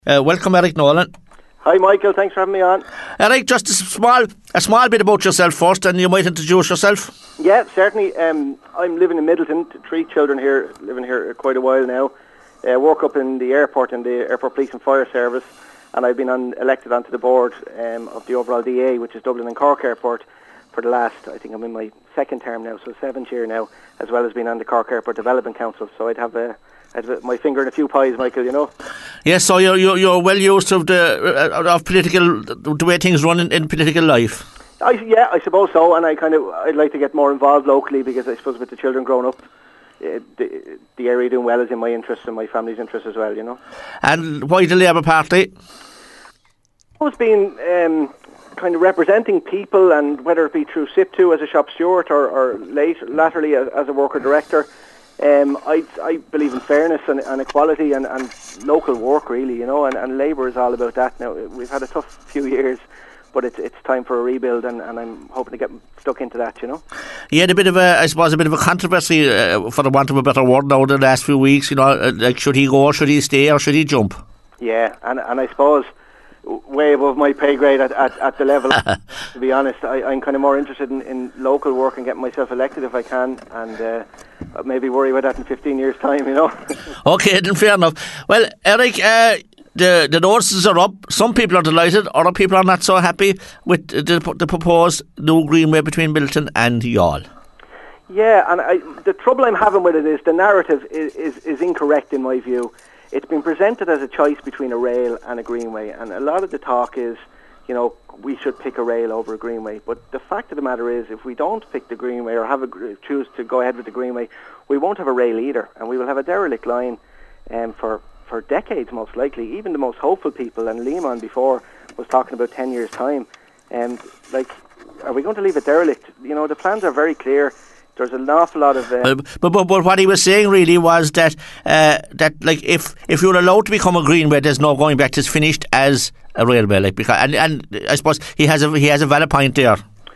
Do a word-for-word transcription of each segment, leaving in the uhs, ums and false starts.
Uh, welcome, Eric Nolan. Hi, Michael. Thanks for having me on. Eric, just a small, a small bit about yourself first, and you might introduce yourself. Yeah, certainly. Um, I'm living in Middleton. Three children here, living here quite a while now. Uh, work up in the airport, in the Airport Police and Fire Service, and I've been on, elected onto the board um, of the overall D A, which is Dublin and Cork Airport, for the last, I think I'm in my second term now, so seventh year now, as well as being on the Cork Airport Development Council. So I'd have a I'd have my finger in a few pies, Michael, you know. Yes, so you're you're, you're well used to the uh, of political, the way things run in, in political life. I, yeah, I suppose so, and I kind of I'd like to get more involved locally, because I suppose with the children growing up, uh, the, the area doing well is in my interest and my family's interest as well, you know. And why the Labour Party? It's been um, kind of representing people, and whether it be through SIPTU as a shop steward or, or late, latterly as, as a worker director. Um, I I believe in fairness and, and equality and, and local work, really, you know, and, and Labour is all about that. Now, we've had a tough few years, but it's it's time for a rebuild, and, and I'm hoping to get stuck into that, you know. You had a bit of a, I suppose, a bit of a controversy, uh, for the want of a better word, now the last few weeks, you know, uh, like should he go, should he stay, or should he jump? Yeah, and and I suppose way above my pay grade at, at, at the level, to be honest. I, I'm kind of more interested in, in local work and getting myself elected if I can, and uh, maybe worry about that in fifteen years' time, you know. Okay, then fair enough. Well, Eric, uh, the, the notices are up. Some people are delighted, other people are not so happy with the, the proposed new greenway between Middleton and Youghal. Yeah, and I, the trouble I'm having with it is the narrative is, is, is incorrect in my view. It's been presented as a choice between a rail and a greenway, and a lot of the talk is, you know, we should pick a rail over a greenway. But the fact of the matter is, if we don't pick the greenway or have a, choose to go ahead with the greenway, we won't have a rail either, and we will have a derelict line um, for, for decades, most likely. Even the most hopeful people, and Lehman before was talking about ten years' time. And, like, are we going to leave it derelict? You know, the plans are very clear. There's an awful lot of... Uh, but, but but what he was saying really was that, uh, that like, if, if you're allowed to become a greenway, there's no going back. It's finished as a railway. Like, because, and, and I suppose he has a he has a valid point there.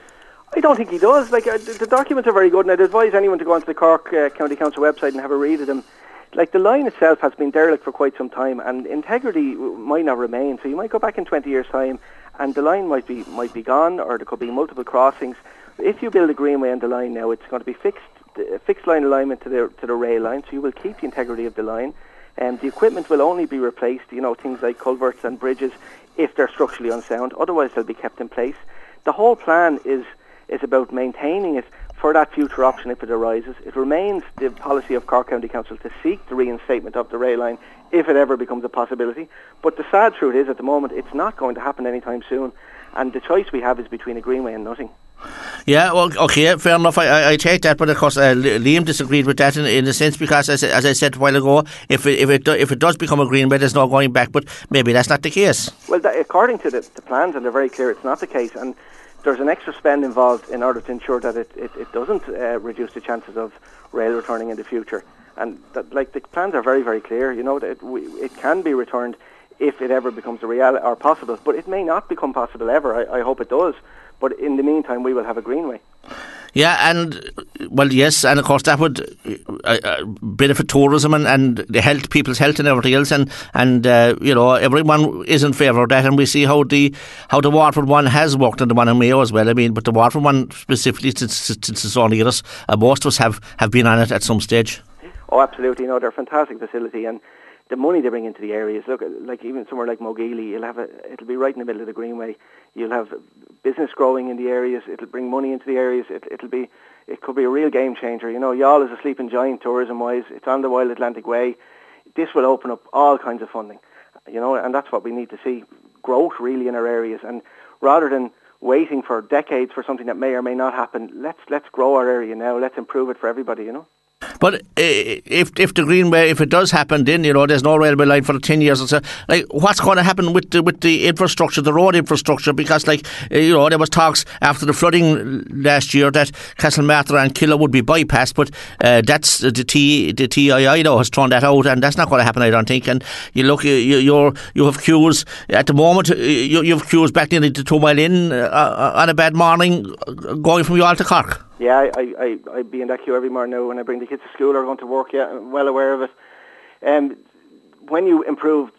I don't think he does. Like, uh, the documents are very good, and I'd advise anyone to go onto the Cork uh, County Council website and have a read of them. Like, the line itself has been derelict for quite some time, and integrity might not remain. So you might go back in twenty years' time, and the line might be might be gone, or there could be multiple crossings. If you build a greenway on the line now, it's going to be fixed uh, fixed line alignment to the to the rail line, so you will keep the integrity of the line. And the equipment will only be replaced, you know, things like culverts and bridges, if they're structurally unsound. Otherwise, they'll be kept in place. The whole plan is is about maintaining it for that future option if it arises. It remains the policy of Cork County Council to seek the reinstatement of the rail line if it ever becomes a possibility. But the sad truth is, at the moment, it's not going to happen anytime soon. And the choice we have is between a greenway and nothing. Yeah, well, okay, fair enough. I, I, I take that, but of course, uh, Liam disagreed with that in, in a sense, because as, as I said a while ago, if it, if it if it does become a greenway, there's no going back. But maybe that's not the case. Well, that, according to the, the plans, and they're very clear, it's not the case. And there's an extra spend involved in order to ensure that it it, it doesn't uh, reduce the chances of rail returning in the future. And that, like, the plans are very very clear. You know, that it, we, it can be returned if it ever becomes a reality or possible, but it may not become possible ever. I, I hope it does. But in the meantime, we will have a greenway. Yeah, and, well, yes, and of course that would uh, uh, benefit tourism and, and the health, people's health and everything else, and, and uh, you know, everyone is in favour of that, and we see how the how the Waterford one has worked, and the one in Mayo as well. I mean, but the Waterford one specifically, since, since it's only us, uh, most of us have, have been on it at some stage. Oh, absolutely. No, they're a fantastic facility, and the money they bring into the areas, look, like even somewhere like Mogeely, you'll have a, it'll be right in the middle of the greenway. You'll have business growing in the areas. It'll bring money into the areas. It, it'll be, it could be a real game changer. You know, Youghal is a sleeping giant tourism-wise. It's on the Wild Atlantic Way. This will open up all kinds of funding, you know, and that's what we need to see, growth really in our areas. And rather than waiting for decades for something that may or may not happen, let's let's grow our area now. Let's improve it for everybody, you know. But uh, if if the greenway, if it does happen, then, you know, there's no railway line for ten years or so. Like, what's going to happen with the with the infrastructure, the road infrastructure? Because, like, uh, you know, there was talks after the flooding last year that Castlemartyr and Killa would be bypassed, but uh, that's uh, the T the T I I now has thrown that out, and that's not going to happen, I don't think. And you look, you you're, you have queues at the moment. You you have queues back nearly to two mile in uh, on a bad morning, going from Youghal to Cork. Yeah, I, I, I'd be in that queue every morning now when I bring the kids to school or going to work. Yeah, I'm well aware of it. Um, when you improve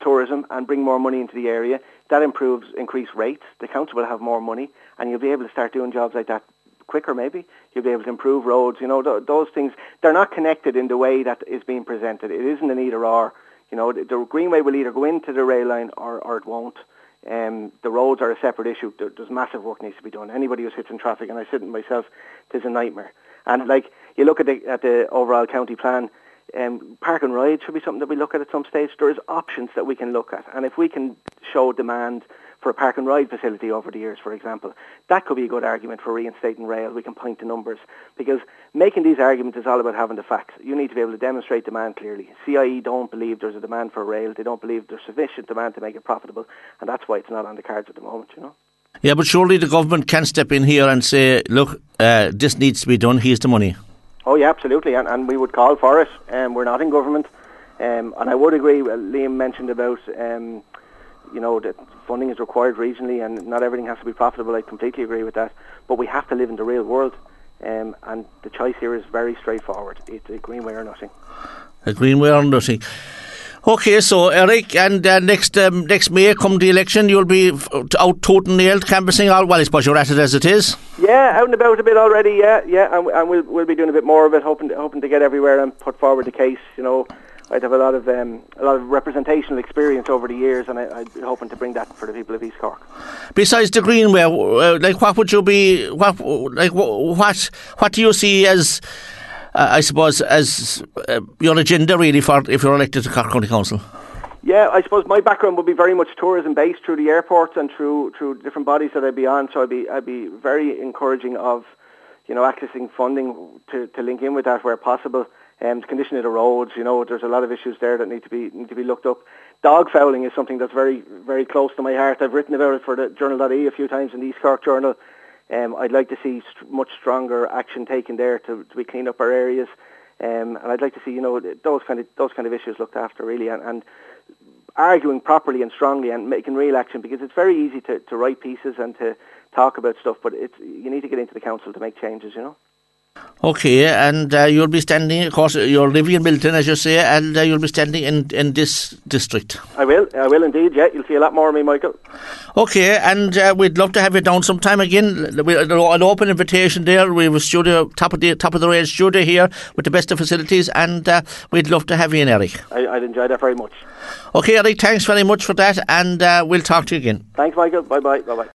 tourism and bring more money into the area. That improves increased rates. The council will have more money, and you'll be able to start doing jobs like that quicker maybe. You'll be able to improve roads. You know, th- those things, they're not connected in the way that is being presented. It isn't an either or. You know, the, the Greenway will either go into the rail line or, or it won't. Um, the roads are a separate issue. There, there's massive work needs to be done. Anybody who sits in traffic, and I sit in myself, it's a nightmare. And like, you look at the, at the overall county plan, um, park and ride should be something that we look at at some stage. There is options that we can look at. And if we can show demand for a park and ride facility over the years, for example, that could be a good argument for reinstating rail. We can point to numbers, because making these arguments is all about having the facts. You need to be able to demonstrate demand clearly. C I E don't believe there's a demand for rail. They don't believe there's sufficient demand to make it profitable, and that's why it's not on the cards at the moment, you know. Yeah, but surely the government can step in here and say, look, uh, this needs to be done, here's the money. Oh yeah, absolutely, and, and we would call for it. Um, we're not in government, um, and I would agree, well, Liam mentioned about um, you know, that funding is required regionally and not everything has to be profitable. I completely agree with that. But we have to live in the real world. Um, and the choice here is very straightforward. It's a Greenway or nothing. A Greenway or nothing. Okay, so Eric, and uh, next um, next May, come the election, you'll be f- out toting nailed, canvassing all. Well, I suppose you're at it as it is. Yeah, out and about a bit already. Yeah, yeah, and, and we'll we'll be doing a bit more of it, hoping to, hoping to get everywhere and put forward the case. You know, I'd have a lot of um, a lot of representational experience over the years, and I, I'd be hoping to bring that for the people of East Cork. Besides the Greenway, uh, like what would you be? What like what what do you see as? Uh, I suppose as uh, your agenda really for if you're elected to Cork County Council? Yeah, I suppose my background would be very much tourism based through the airports and through through different bodies that I'd be on. So I'd be I'd be very encouraging of, you know, accessing funding to, to link in with that where possible. Um, the condition of the roads, you know, there's a lot of issues there that need to be need to be looked up. Dog fouling is something that's very very close to my heart. I've written about it for the Journal dot I E a few times in the East Cork Journal. Um, I'd like to see st- much stronger action taken there to, to we clean up our areas, um, and I'd like to see, you know, those kind of those kind of issues looked after really, and, and arguing properly and strongly and making real action, because it's very easy to, to write pieces and to talk about stuff, but it's you need to get into the council to make changes, you know. Okay, and uh, you'll be standing, of course, you're living in Milton, as you say, and uh, you'll be standing in, in this district. I will, I will indeed, yeah. You'll see a lot more of me, Michael. Okay, and uh, we'd love to have you down sometime again. We, an open invitation there. We have a studio, top of the top of the range studio here with the best of facilities, and uh, we'd love to have you in, Eric. I, I'd enjoy that very much. Okay, Eric, thanks very much for that, and uh, we'll talk to you again. Thanks, Michael. Bye-bye. Bye-bye.